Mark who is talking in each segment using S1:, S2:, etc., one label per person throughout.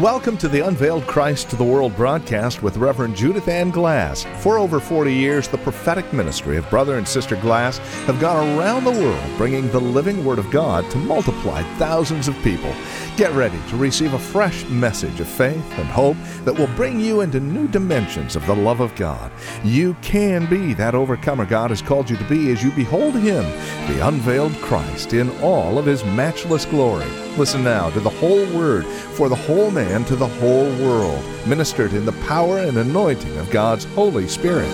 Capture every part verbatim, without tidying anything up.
S1: Welcome to the Unveiled Christ to the World broadcast with Reverend Judith Ann Glass. For over forty years, the prophetic ministry of Brother and Sister Glass have gone around the world bringing the living Word of God to multiply thousands of people. Get ready to receive a fresh message of faith and hope that will bring you into new dimensions of the love of God. You can be that overcomer God has called you to be as you behold Him, the unveiled Christ, in all of His matchless glory. Listen now to the whole Word for the whole man to the whole world, ministered in the power and anointing of God's Holy Spirit.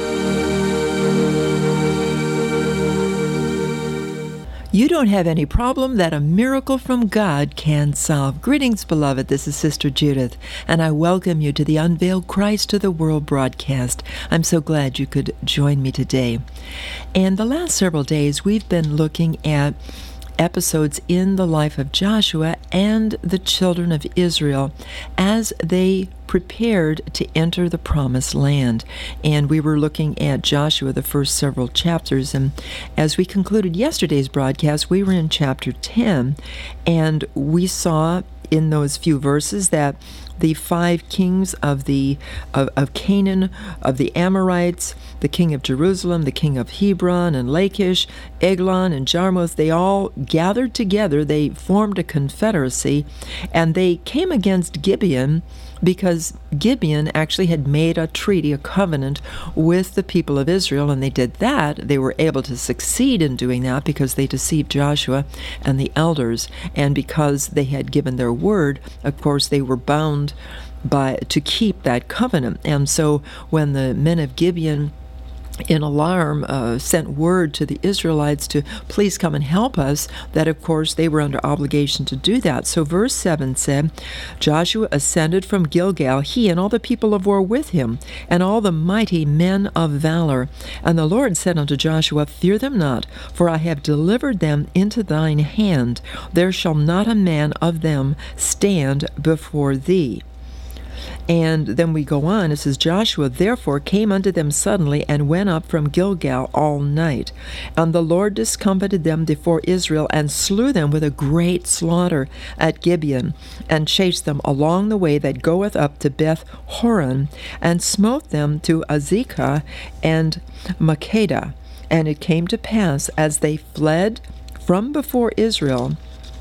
S2: You don't have any problem that a miracle from God can solve. Greetings, beloved. This is Sister Judith, and I welcome you to the Unveiled Christ to the World broadcast. I'm so glad you could join me today. And the last several days, we've been looking at episodes in the life of Joshua and the children of Israel as they prepared to enter the promised land. And we were looking at Joshua, the first several chapters, and as we concluded yesterday's broadcast, we were in chapter ten, and we saw in those few verses that the five kings of the of, of Canaan, of the Amorites, the king of Jerusalem, the king of Hebron and Lachish, Eglon and Jarmuth, they all gathered together. They formed a confederacy, and they came against Gibeon because Gibeon actually had made a treaty, a covenant with the people of Israel, and they did that. They were able to succeed in doing that because they deceived Joshua and the elders, and because they had given their word, of course, they were bound by to keep that covenant. And so when the men of Gibeon in alarm uh, sent word to the Israelites to please come and help us, that of course they were under obligation to do that. So verse seven said, Joshua ascended from Gilgal, he and all the people of war with him, and all the mighty men of valor. And the Lord said unto Joshua, fear them not, for I have delivered them into thine hand. There shall not a man of them stand before thee. And then we go on, it says, Joshua therefore came unto them suddenly, and went up from Gilgal all night. And the Lord discomfited them before Israel, and slew them with a great slaughter at Gibeon, and chased them along the way that goeth up to Beth Horon, and smote them to Azekah and Makkedah. And it came to pass, as they fled from before Israel,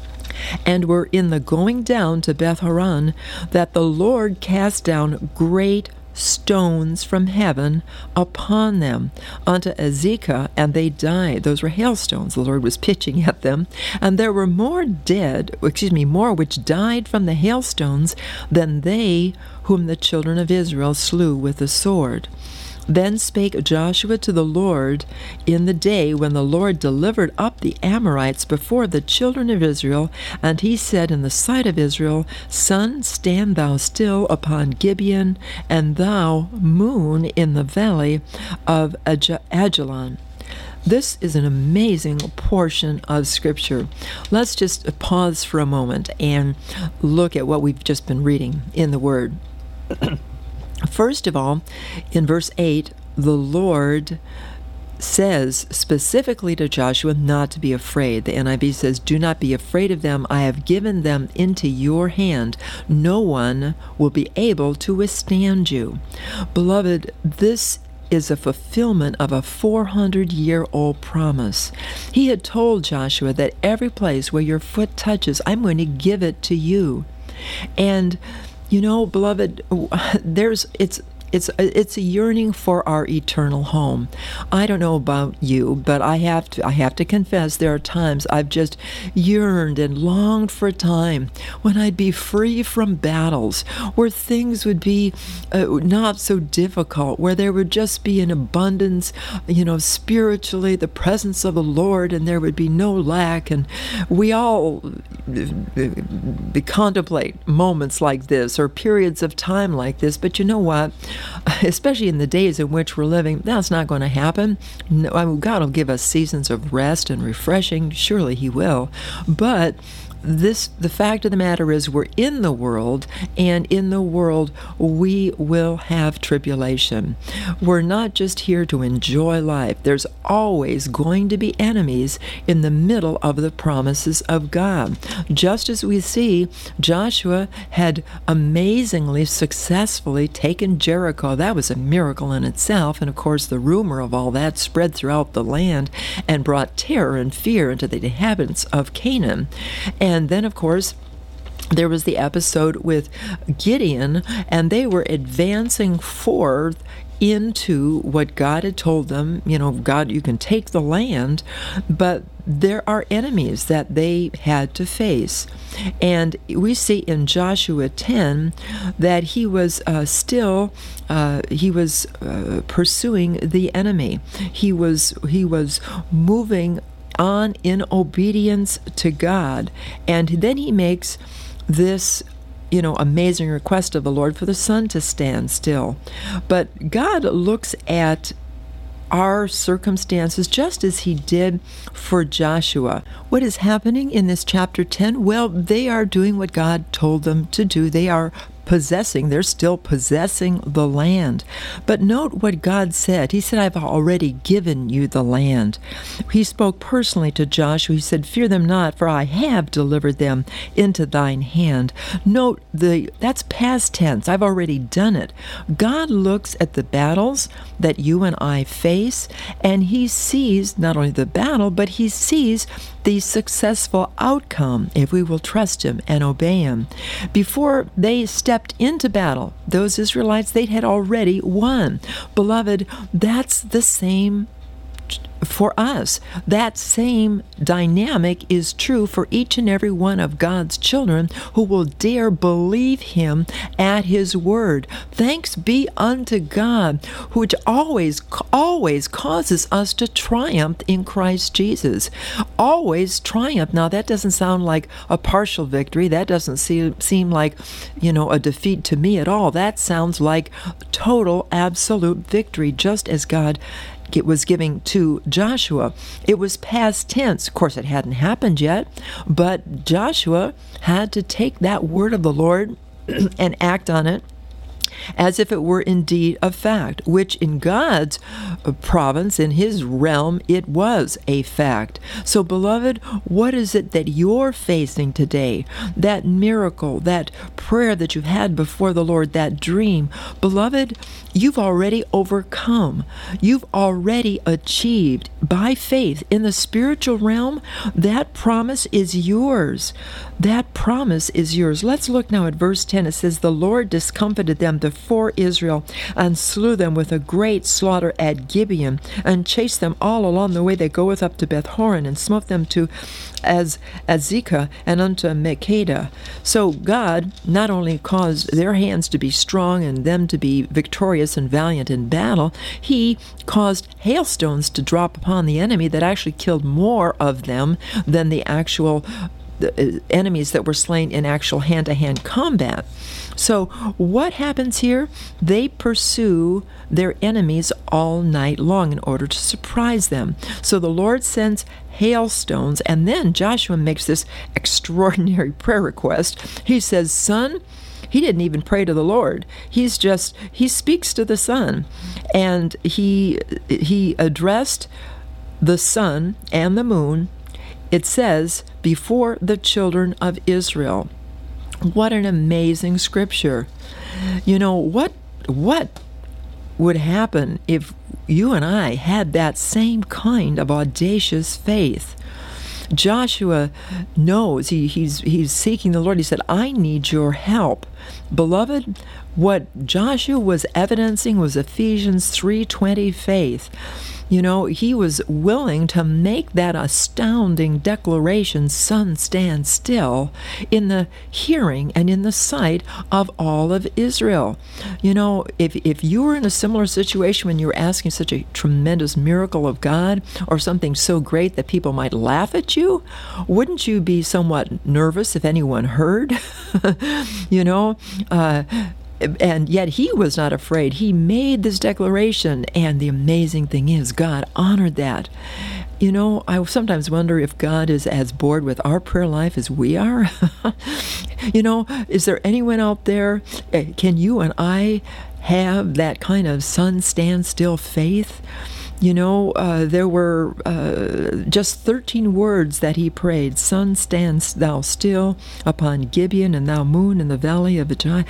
S2: and were in the going down to Beth Horon, that the Lord cast down great stones from heaven upon them unto Azekah, and they died. Those were hailstones. The Lord was pitching at them, and there were more dead, excuse me, more which died from the hailstones than they whom the children of Israel slew with the sword. Then spake Joshua to the Lord in the day when the Lord delivered up the Amorites before the children of Israel, and he said in the sight of Israel, Sun, stand thou still upon Gibeon, and thou, moon, in the valley of Ajalon. This is an amazing portion of Scripture. Let's just pause for a moment and look at what we've just been reading in the Word. First of all, in verse eight, the Lord says specifically to Joshua not to be afraid. The N I V says, do not be afraid of them. I have given them into your hand. No one will be able to withstand you. Beloved, this is a fulfillment of a four hundred year old promise. He had told Joshua that every place where your foot touches, I'm going to give it to you. And you know, beloved, there's it's it's it's a yearning for our eternal home. I don't know about you, but I have to I have to confess there are times I've just yearned and longed for a time when I'd be free from battles, where things would be uh, not so difficult, where there would just be an abundance, you know, spiritually, the presence of the Lord, and there would be no lack. And we all uh, contemplate moments like this or periods of time like this, but you know what? Especially in the days in which we're living, that's not going to happen. No, I mean, God will give us seasons of rest and refreshing. Surely He will. But this, the fact of the matter is, we're in the world, and in the world we will have tribulation. We're not just here to enjoy life. There's always going to be enemies in the middle of the promises of God. Just as we see, Joshua had amazingly, successfully taken Jericho. That was a miracle in itself. And of course, the rumor of all that spread throughout the land and brought terror and fear into the inhabitants of Canaan. And then, of course, there was the episode with Gideon, and they were advancing forth into what God had told them. You know, God, you can take the land, but there are enemies that they had to face. And we see in Joshua ten that he was uh, still, uh, he was uh, pursuing the enemy. He was, he was moving on in obedience to God. And then he makes this, you know, amazing request of the Lord for the sun to stand still. But God looks at our circumstances just as he did for Joshua. What is happening in this chapter ten? Well, they are doing what God told them to do. They are possessing, they're still possessing the land. But note what God said. He said, I've already given you the land. He spoke personally to Joshua. He said, fear them not, for I have delivered them into thine hand. Note, the that's past tense. I've already done it. God looks at the battles that you and I face, and he sees not only the battle, but he sees the successful outcome if we will trust him and obey him. Before they stepped into battle, those Israelites, they had already won. Beloved, that's the same for us. That same dynamic is true for each and every one of God's children who will dare believe him at his word. Thanks be unto God, which always, always causes us to triumph in Christ Jesus. Always triumph. Now, that doesn't sound like a partial victory. That doesn't seem, seem like, you know, a defeat to me at all. That sounds like total, absolute victory, just as God it was giving to Joshua. It was past tense. Of course, it hadn't happened yet, but Joshua had to take that word of the Lord and act on it as if it were indeed a fact, which in God's province, in his realm, it was a fact. So, beloved, what is it that you're facing today? That miracle, that prayer that you've had before the Lord, that dream, beloved, you've already overcome. You've already achieved by faith in the spiritual realm. That promise is yours. That promise is yours. Let's look now at verse ten. It says, the Lord discomfited them before Israel and slew them with a great slaughter at Gibeon and chased them all along the way that goeth up to Beth-horon and smote them to as Azekah and unto Makkedah. So God not only caused their hands to be strong and them to be victorious and valiant in battle, he caused hailstones to drop upon the enemy that actually killed more of them than the actual the enemies that were slain in actual hand-to-hand combat. So what happens here? They pursue their enemies all night long in order to surprise them. So the Lord sends hailstones, and then Joshua makes this extraordinary prayer request. He says, son, he didn't even pray to the Lord. He's just, he speaks to the sun. And he he addressed the sun and the moon, it says, before the children of Israel. What an amazing scripture. You know, what what would happen if you and I had that same kind of audacious faith? Joshua knows, he, he's he's seeking the Lord. He said, I need your help. Beloved, what Joshua was evidencing was Ephesians three twenty faith. You know, he was willing to make that astounding declaration, sun, stand still, in the hearing and in the sight of all of Israel. You know, if if you were in a similar situation when you were asking such a tremendous miracle of God or something so great that people might laugh at you, wouldn't you be somewhat nervous if anyone heard? you know, uh, And yet he was not afraid. He made this declaration, and the amazing thing is God honored that. You know, I sometimes wonder if God is as bored with our prayer life as we are. You know, is there anyone out there, can you and I have that kind of sun stand still faith? You know, uh, there were uh, just thirteen words that he prayed. Sun, stand thou still upon Gibeon, and thou moon in the valley of Agi-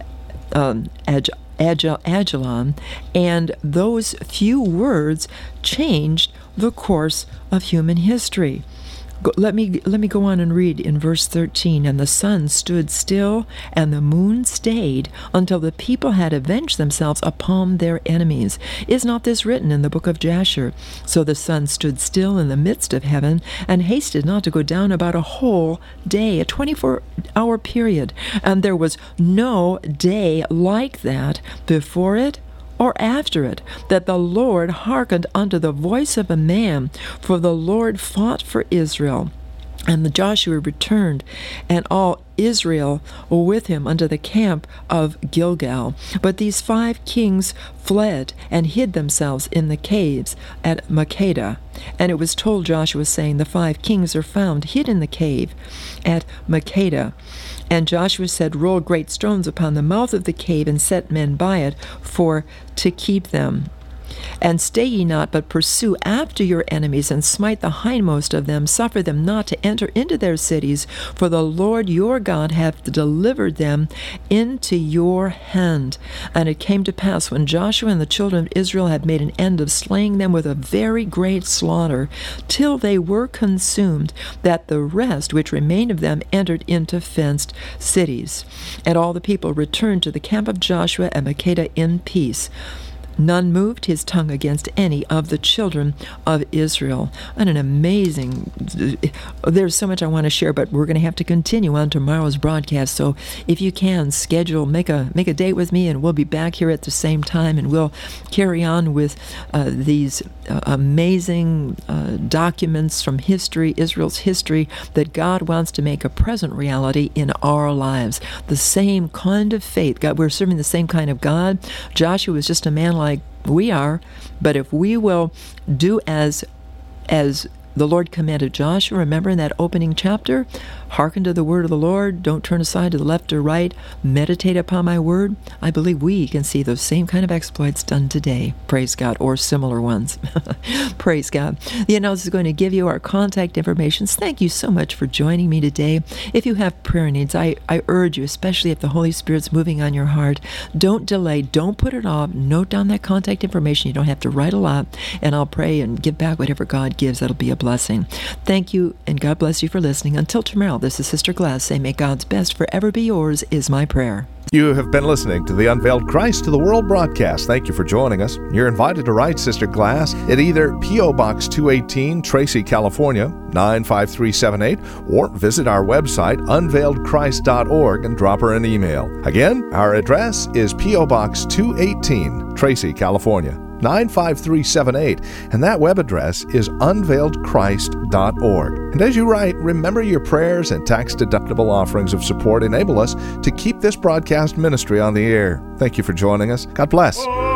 S2: um, Ag- Ag- Ajalon. And those few words changed the course of human history. Go, let me let me go on and read in verse thirteen. And the sun stood still, and the moon stayed, until the people had avenged themselves upon their enemies. Is not this written in the book of Jasher? So the sun stood still in the midst of heaven, and hasted not to go down about a whole day, a twenty-four hour period. And there was no day like that before it or after it, that the Lord hearkened unto the voice of a man, for the Lord fought for Israel. And the Joshua returned, and all Israel with him unto the camp of Gilgal. But these five kings fled and hid themselves in the caves at Makkedah. And it was told Joshua, saying, the five kings are found hid in the cave at Makkedah. And Joshua said, roll great stones upon the mouth of the cave, and set men by it for to keep them. And stay ye not, but pursue after your enemies, and smite the hindmost of them. Suffer them not to enter into their cities, for the Lord your God hath delivered them into your hand. And it came to pass, when Joshua and the children of Israel had made an end of slaying them with a very great slaughter, till they were consumed, that the rest which remained of them entered into fenced cities. And all the people returned to the camp of Joshua at Makkedah in peace. None moved his tongue against any of the children of Israel. And an amazing, there's so much I want to share, but we're going to have to continue on tomorrow's broadcast. So if you can, schedule, make a make a date with me, and we'll be back here at the same time, and we'll carry on with uh, these uh, amazing uh, documents from history, Israel's history, that God wants to make a present reality in our lives. The same kind of faith. God, we're serving the same kind of God. Joshua was just a man like we are, but if we will do as as the Lord commanded Joshua, remember in that opening chapter, hearken to the word of the Lord, don't turn aside to the left or right, meditate upon my word, I believe we can see those same kind of exploits done today. Praise God, or similar ones. Praise God. The announcer is going to give you our contact information. Thank you so much for joining me today. If you have prayer needs, I, I urge you, especially if the Holy Spirit's moving on your heart, don't delay, don't put it off, note down that contact information. You don't have to write a lot, and I'll pray and give back whatever God gives. That'll be a blessing. Thank you, and God bless you for listening. Until tomorrow, this is Sister Glass saying, may God's best forever be yours, is my prayer.
S1: You have been listening to the Unveiled Christ to the World broadcast. Thank you for joining us. You're invited to write Sister Glass at either P O. Box two eighteen, Tracy, California, nine five three seven eight, or visit our website, unveiled christ dot org, and drop her an email. Again, our address is P O. Box two eighteen, Tracy, California, nine five three seven eight, and that web address is unveiled christ dot org. And as you write, remember your prayers and tax-deductible offerings of support enable us to keep this broadcast ministry on the air. Thank you for joining us. God bless.